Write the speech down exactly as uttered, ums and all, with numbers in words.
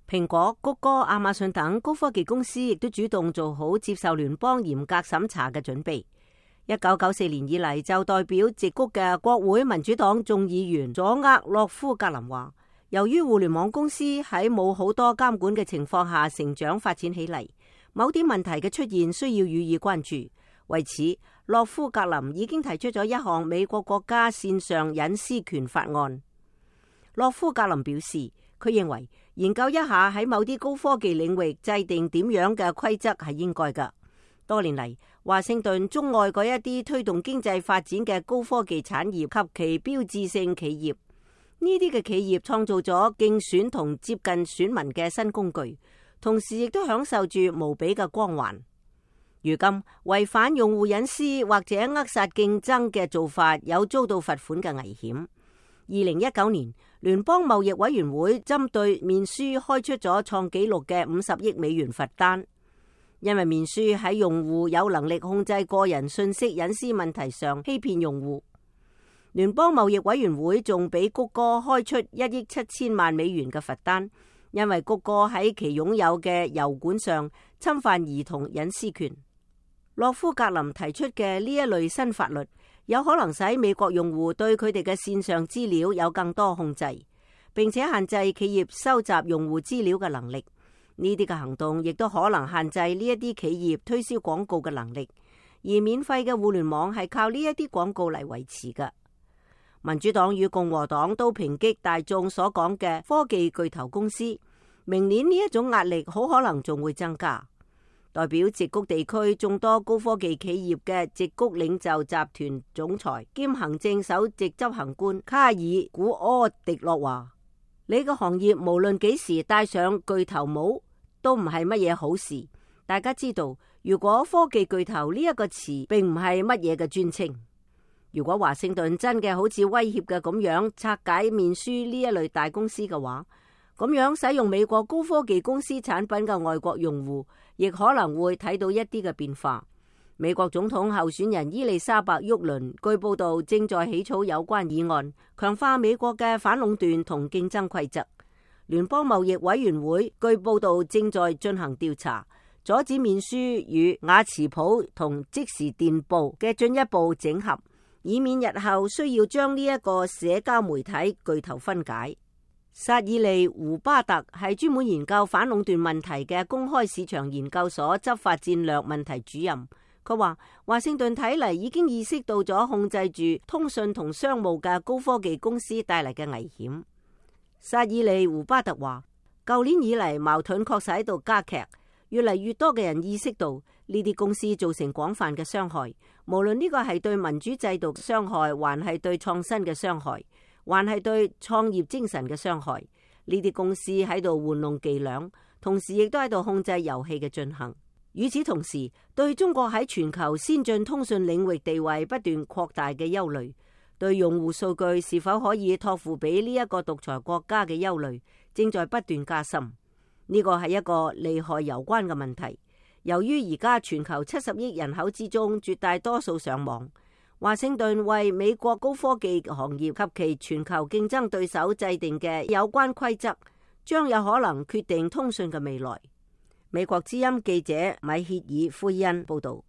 蘋果、谷歌、亞馬遜等高科技公司亦都主動做好接受聯邦嚴格審查嘅準備。一九九四年以嚟，就代表矽谷嘅國會民主黨眾議員佐厄洛夫格林話，由於互聯網公司喺冇好多監管嘅情況下成長發展起嚟，某啲問題嘅出現需要予以關注。為此，洛夫格林已經提出咗一項美國國家線上隱私權法案。洛夫格林表示，佢認為研究一下喺某啲高科技領域制定點樣嘅規則係應該㗎。多年嚟，華盛頓鍾愛嗰一啲推動經濟發展嘅高科技產業及其標誌性企業，呢啲嘅企業創造咗競選同接近選民嘅新工具，同時亦都享受住無比嘅光環。如今違反用戶隱私或者扼殺競爭嘅做法有遭到罰款嘅危險。二零一九年，聯邦貿易委員會針對面書開出咗創紀錄嘅五十億美元罰單，因為面書喺用戶有能力控制個人信息隱私問題上欺騙用戶。聯邦貿易委員會仲俾谷歌開出一億七千萬美元嘅罰單，因為谷歌喺其擁有嘅油管上侵犯兒童隱私權。洛夫格林提出嘅呢一類新法律，有可能使美國用戶對佢哋嘅線上資料有更多控制，並且限制企業收集用戶資料嘅能力。呢啲嘅行動亦都可能限制呢一啲企業推銷廣告嘅能力，而免費嘅互聯網係靠呢一啲廣告嚟維持嘅。民主黨與共和黨都抨擊大眾所講嘅科技巨頭公司，明年呢一種壓力好可能仲會增加。代表矽谷地區眾多高科技企業嘅矽谷領袖集團總裁兼行政首席執行官卡爾古柯迪諾話：你個行業無論幾時戴上巨頭帽都唔係乜嘢好事。大家知道，如果科技巨頭呢一個詞並唔係乜嘢嘅尊稱，如果華盛頓真嘅好似威脅嘅咁樣拆解面書呢一類大公司嘅話，咁樣使用美國高科技公司產品嘅外國用戶，亦可能會睇到一啲嘅變化。美國總統候選人伊麗莎白沃倫據報道正在起草有關議案，強化美國嘅反壟斷同競爭規則。聯邦貿易委員會據報道正在進行調查，阻止面書與雅詞普同即時電報嘅進一步整合，以免日後需要將呢一個社交媒體巨頭分解。薩爾利胡巴特係專門研究反壟斷問題嘅公開市場研究所執法戰略問題主任。佢話華盛頓睇嚟已經意識到咗控制住通訊同商務嘅高科技公司帶嚟嘅危險。薩爾利胡巴特話，舊年以嚟矛盾確實喺度加劇，越嚟越多嘅人意識到呢啲公司造成廣泛嘅傷害，無論呢個係對民主制度傷害，還係對創新嘅傷害，還係對創業精神嘅傷害。呢啲公司喺度玩弄伎倆，同時亦都喺度控制遊戲嘅進行。與此同時，對中國喺全球先進通訊領域地位不斷擴大嘅憂慮，對用戶數據是否可以託付俾呢一個獨裁國家嘅憂慮，正在不斷加深。呢個係一個利害攸關嘅問題。由於而家全球七十億人口之中絕大多數上網，華盛頓為美國高科技行業及其全球競爭對手制定嘅有關規則，將有可能決定通訊嘅未來。美國之音記者米歇爾·奎恩報道。